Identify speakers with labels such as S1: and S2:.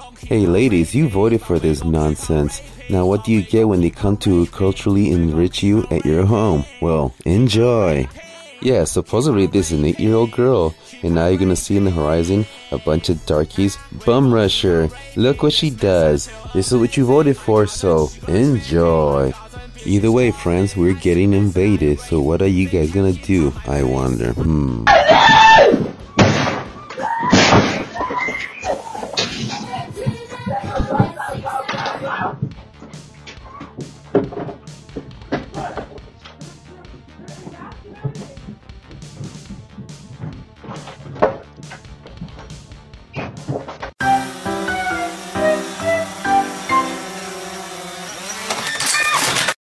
S1: Hey ladies, you voted for this nonsense. Now what do you get when they come to culturally enrich you at your home? Well, enjoy! Yeah, supposedly this is an 8-year-old girl, and now you're gonna see in the horizon a bunch of darkies bum rush her. Look what she does. This is what you voted for, so enjoy! Either way, friends, we're getting invaded, so what are you guys gonna do, I wonder?